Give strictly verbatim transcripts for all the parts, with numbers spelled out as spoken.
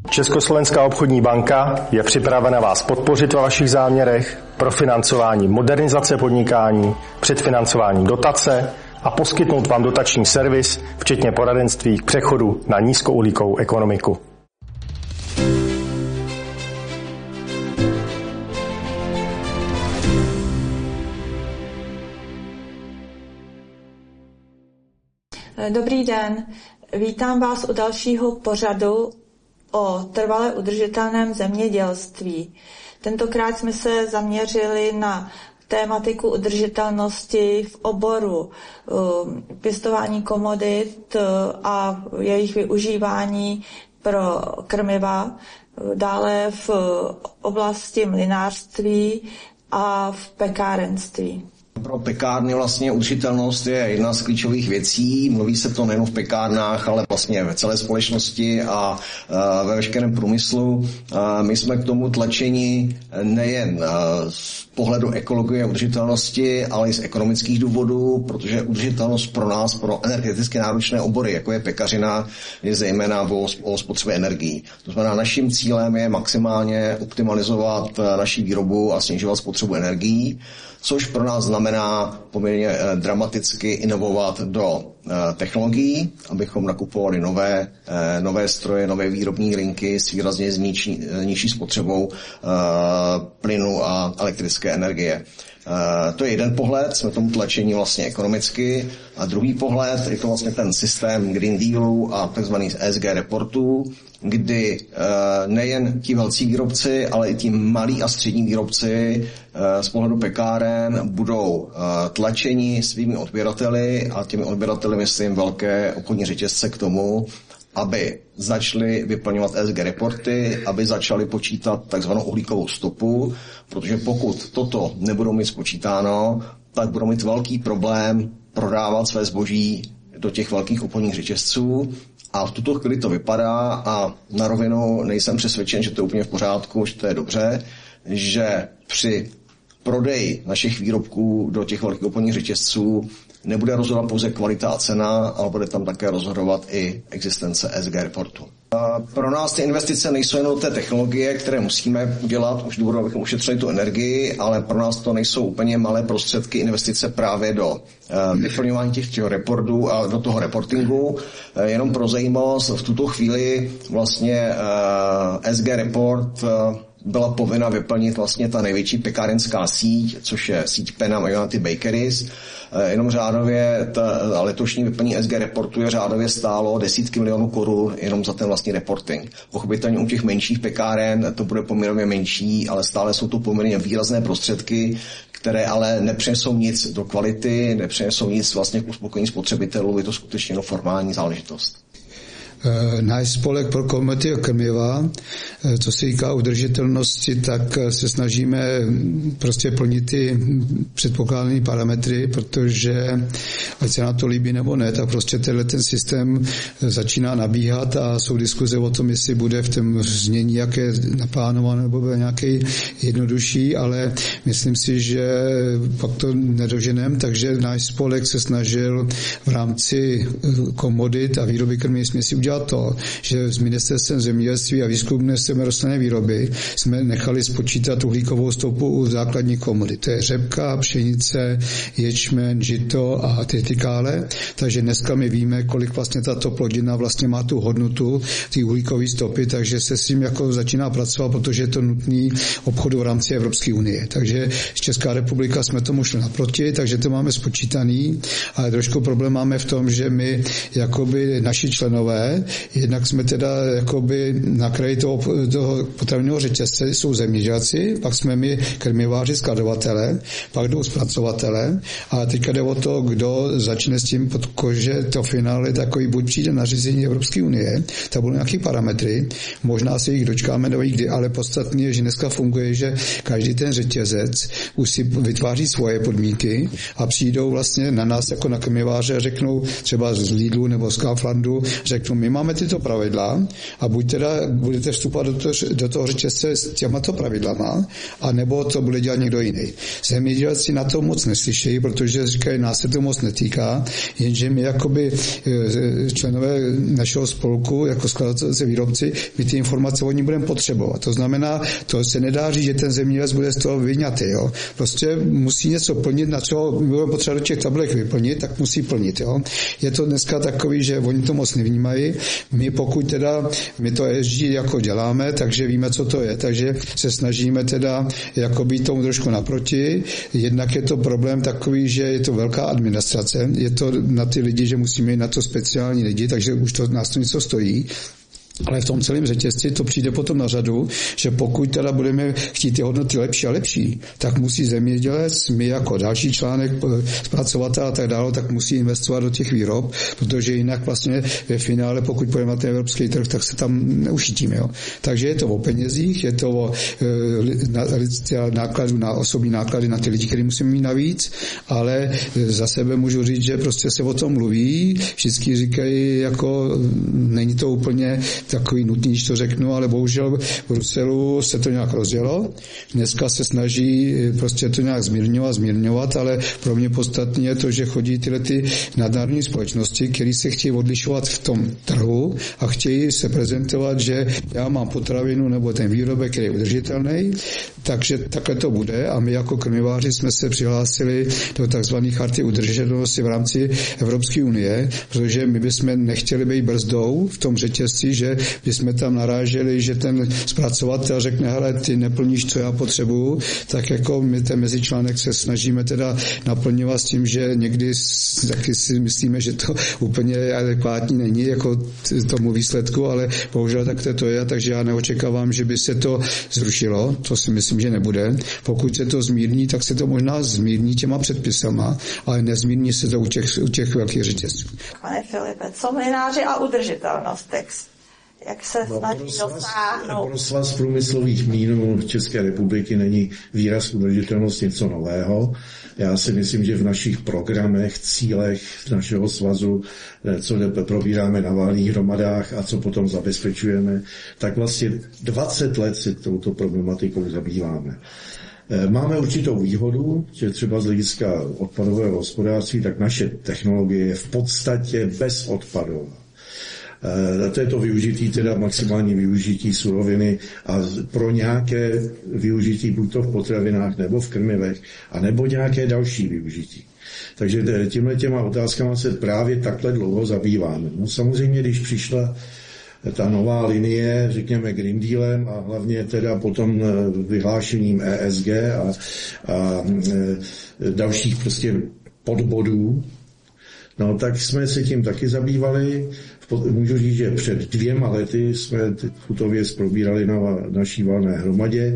Československá obchodní banka je připravena vás podpořit ve vašich záměrech pro financování modernizace podnikání, předfinancování dotace a poskytnout vám dotační servis, včetně poradenství k přechodu na nízkouhlíkovou ekonomiku. Dobrý den, vítám vás u dalšího pořadu o trvale udržitelném zemědělství. Tentokrát jsme se zaměřili na tématiku udržitelnosti v oboru pěstování komodit a jejich využívání pro krmiva, dále v oblasti mlynářství a v pekárenství. Pro pekárny vlastně udržitelnost je jedna z klíčových věcí. Mluví se to nejen v pekárnách, ale vlastně ve celé společnosti a ve veškerém průmyslu. My jsme k tomu tlačeni nejen z pohledu ekologie a udržitelnosti, ale i z ekonomických důvodů, protože udržitelnost pro nás, pro energeticky náročné obory, jako je pekařina, je zejména o spotřebě energií. To znamená, naším cílem je maximálně optimalizovat naši výrobu a snižovat spotřebu energií, což pro nás znamená poměrně dramaticky inovovat do technologií, abychom nakupovali nové, nové stroje, nové výrobní linky s výrazně nižší, nižší spotřebou plynu a elektrické energie. To je jeden pohled, jsme tomu tlačení vlastně ekonomicky, a druhý pohled je to vlastně ten systém Green Dealu a tzv. E S G reportů, kdy nejen ti velcí výrobci, ale i ti malí a střední výrobci z pohledu pekáren budou tlačeni svými odběrateli, a těmi odběrateli myslím velké obchodní řetězce, k tomu, aby začali vyplňovat E S G reporty, aby začali počítat takzvanou uhlíkovou stopu, protože pokud toto nebudou mít spočítáno, tak budou mít velký problém prodávat své zboží do těch velkých obchodních řetězců. A v tuto chvíli to vypadá, a na rovinu nejsem přesvědčen, že to je úplně v pořádku, že to je dobře, že při prodeji našich výrobků do těch velkých obchodních řetězců nebude rozhodovat pouze kvalita a cena, ale bude tam také rozhodovat i existence E S G reportu. Pro nás ty investice nejsou jen té technologie, které musíme udělat už důvodu, abychom ušetřili tu energii, ale pro nás to nejsou úplně malé prostředky investice právě do vyplňování těch, těch reportů a do toho reportingu. Jenom pro zajímavost, v tuto chvíli vlastně E S G report byla povinna vyplnit vlastně ta největší pekárenská síť, což je síť Penam a United Bakeries. Jenom řádově ta letošní vyplnění E S G reportu je řádově stálo desítky milionů korun jenom za ten vlastní reporting. Pochopitelně u těch menších pekáren to bude poměrně menší, ale stále jsou to poměrně výrazné prostředky, které ale nepřinesou nic do kvality, nepřinesou nic vlastně k uspokojení spotřebitelů, je to skutečně jenom formální záležitost. Náš spolek pro komodity a krmiva, co se týká udržitelnosti, tak se snažíme prostě plnit ty předpokládané parametry, protože ať se nám to líbí nebo ne, tak prostě tenhle ten systém začíná nabíhat a jsou diskuze o tom, jestli bude v tom znění jaké naplánované nebo bude nějaký jednodušší, ale myslím si, že pak to nedoženem, takže náš spolek se snažil v rámci komodit a výroby krmivých směsí udělat to, že s ministerstvem zemědělství a výzkumným rostlinné výroby jsme nechali spočítat uhlíkovou stopu u základních komodit. To je řepka, pšenice, ječmen, žito a tritikále. Takže dneska my víme, kolik vlastně tato plodina vlastně má tu hodnotu, ty uhlíkové stopy, takže se s tím jako začíná pracovat, protože je to nutný obchodu v rámci Evropské unie. Takže Česká republika jsme tomu šli naproti, takže to máme spočítaný, ale trošku problém máme v tom, že my jakoby naši členové jednak jsme teda jakoby na kraji toho, toho potravinového řetězce jsou zemědělci, pak jsme my krmiváři, skladovatele, pak jdou zpracovatele, a teďka jde o to, kdo začne s tím pod kože, to finále takový buď přijde na řízení Evropské unie, tak budou nějaký parametry, možná se jich dočkáme nebo kdy, ale podstatně je, že dneska funguje, že každý ten řetězec už si vytváří svoje podmínky a přijdou vlastně na nás jako na krmiváře a řeknou třeba z Lidlu nebo z Kauflandu, řeknou, my máme tyto pravidla a buď teda budete vstupovat do toho, do toho řetězce s těmato pravidlama, anebo to bude dělat někdo jiný. Zemědělci na to moc neslyšejí, protože říkají, nás se to moc netýká, jenže my jakoby členové našeho spolku, jako skladatelé výrobci, my ty informace od ní budeme potřebovat. To znamená, to se nedá říct, že ten zemědělec bude z toho vyňatý. Jo. Prostě musí něco plnit, na co my budeme potřebovat do těch tabulek vyplnit, tak musí plnit. Jo. Je to dneska takový, že oni to moc nevnímají. My pokud teda, my to E S G jako děláme, takže víme, co to je. Takže se snažíme teda jako být tomu trošku naproti. Jednak je to problém takový, že je to velká administrace. Je to na ty lidi, že musíme mít na to speciální lidi, takže už to nás to něco stojí. Ale v tom celém řetězci to přijde potom na řadu, že pokud teda budeme chtít ty hodnoty lepší a lepší, tak musí zemědělec, my jako další článek, zpracovatel a tak dále, tak musí investovat do těch výrob, protože jinak vlastně ve finále, pokud půjdeme na ten evropský trh, tak se tam neušítíme. Jo. Takže je to o penězích, je to o e, nákladu na osobní náklady na ty lidi, který musíme mít navíc, ale za sebe můžu říct, že prostě se o tom mluví, všichni říkají, jako není to úplně takový nutný, když to řeknu, ale bohužel v Bruselu se to nějak rozdělo. Dneska se snaží prostě to nějak zmírňovat, zmírňovat, ale pro mě podstatně je to, že chodí tyhle ty nadnárodní společnosti, které se chtějí odlišovat v tom trhu a chtějí se prezentovat, že já mám potravinu nebo ten výrobek, který je udržitelný, takže takhle to bude a my jako krmiváři jsme se přihlásili do takzvané charty udržitelnosti v rámci Evropské unie, protože my bychom nechtěli být brzdou v tom řetězci, že bychom tam naráželi, že ten zpracovatel řekne, hele, ty neplníš, co já potřebuju, tak jako my ten mezičlánek se snažíme teda naplňovat s tím, že někdy taky si myslíme, že to úplně adekvátní není jako tomu výsledku, ale bohužel tak to je, takže já neočekávám, že by se to zrušilo, to si myslím, že nebude. Pokud se to zmírní, tak se to možná zmírní těma předpisama, ale nezmírní se to u těch, u těch velkých řetězců. Pane Filipe, co mlynáři a udržitelnost text? Jak se snaží dosáhnout? Pro Svaz průmyslových mlýnů České republiky není výraz udržitelnost něco nového. Já si myslím, že v našich programech, cílech našeho svazu, co probíráme na valných hromadách a co potom zabezpečujeme, tak vlastně dvacet let se touto problematikou zabýváme. Máme určitou výhodu, že třeba z hlediska odpadového hospodářství, tak naše technologie je v podstatě bezodpadová. To je to využití, teda maximální využití suroviny a pro nějaké využití buď to v potravinách nebo v krmivech, a nebo nějaké další využití. Takže těmhle těma otázkama se právě takhle dlouho zabýváme. No samozřejmě, když přišla ta nová linie, řekněme Green Dealem a hlavně teda potom vyhlášením E S G a, a dalších prostě podbodů, no tak jsme se tím taky zabývali. Můžu říct, že před dvěma lety jsme tuto věc probírali na naší valné hromadě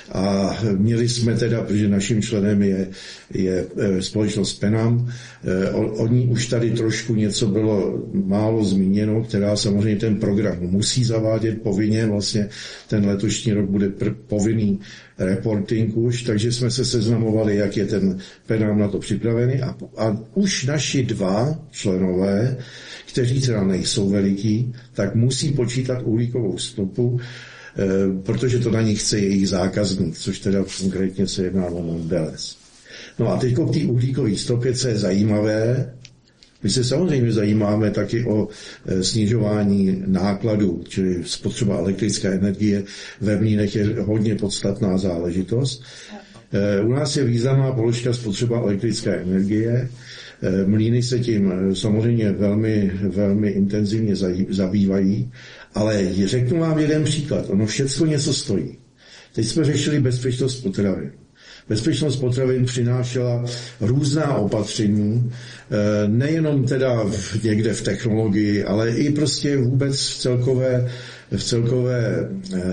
a měli jsme teda, protože naším členem je, je společnost Penam, od ní už tady trošku něco bylo málo zmíněno, která samozřejmě ten program musí zavádět povinně, vlastně ten letošní rok bude pr- povinný reporting už, takže jsme se seznamovali, jak je ten Penam na to připravený a, a už naši dva členové, kteří teda nejsou veliký, tak musí počítat uhlíkovou stopu, e, protože to na nich chce jejich zákazník, což teda konkrétně se jedná o Mondelez. No a teď k té uhlíkové stopě, co je zajímavé, my se samozřejmě zajímáme taky o e, snižování nákladů, čili spotřeba elektrické energie ve mlýnech je hodně podstatná záležitost. E, u nás je významná položka spotřeba elektrické energie. Mlýny se tím samozřejmě velmi, velmi intenzivně zabývají, ale řeknu vám jeden příklad. Ono všecko něco stojí. Teď jsme řešili bezpečnost potravin. Bezpečnost potravin přinášela různá opatření, nejenom teda někde v technologii, ale i prostě vůbec v celkové, v celkové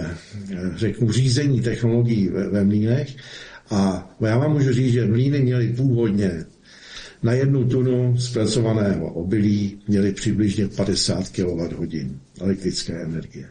řeknu, řízení technologií ve mlýnech. A já vám můžu říct, že mlýny měly původně na jednu tunu zpracovaného obilí měli přibližně padesát kilowatthodin elektrické energie.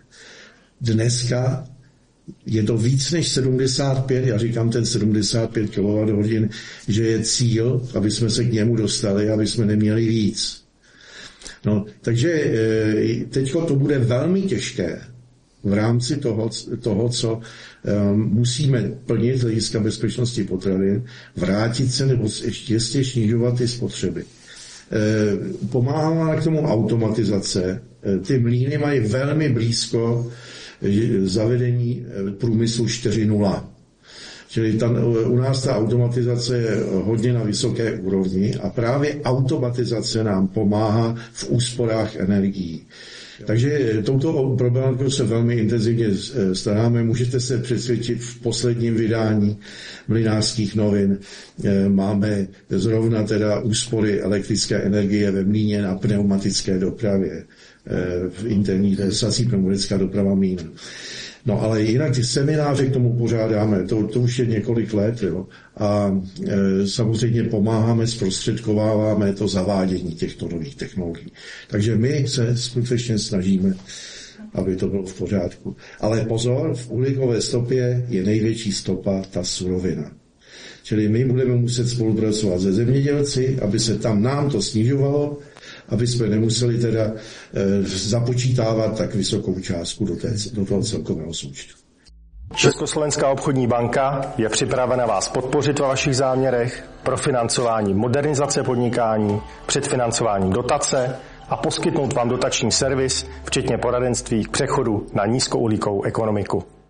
Dneska je to víc než sedmdesát pět, já říkám ten sedmdesát pět kilowatthodin, že je cíl, aby jsme se k němu dostali, aby jsme neměli víc. No, takže teďko to bude velmi těžké v rámci toho, toho co um, musíme plnit z hlediska bezpečnosti potravin, vrátit se nebo ještě snižovat ty spotřeby. E, pomáhá k tomu automatizace. E, ty mlýny mají velmi blízko zavedení průmyslu čtyři tečka nula. Čili tam, u nás ta automatizace je hodně na vysoké úrovni a právě automatizace nám pomáhá v úsporách energií. Takže touto problematikou se velmi intenzivně staráme. Můžete se přesvědčit v posledním vydání Mlynářských novin. Máme zrovna teda úspory elektrické energie ve mlýně na pneumatické dopravě. V interní sací pneumatická doprava mlýna. No ale jinak ty semináře k tomu pořádáme, to, to už je několik let, jo. A e, samozřejmě pomáháme, zprostředkováváme to zavádění těchto nových technologií. Takže my se skutečně snažíme, aby to bylo v pořádku. Ale pozor, v uhlíkové stopě je největší stopa ta surovina. Čili my budeme muset spolupracovat se zemědělci, aby se tam nám to snižovalo, aby jsme nemuseli teda e, započítávat tak vysokou částku do, té, do toho celkového součtu. Československá obchodní banka je připravena vás podpořit ve vašich záměrech pro financování modernizace podnikání, předfinancování dotace a poskytnout vám dotační servis, včetně poradenství k přechodu na nízkouhlíkovou ekonomiku.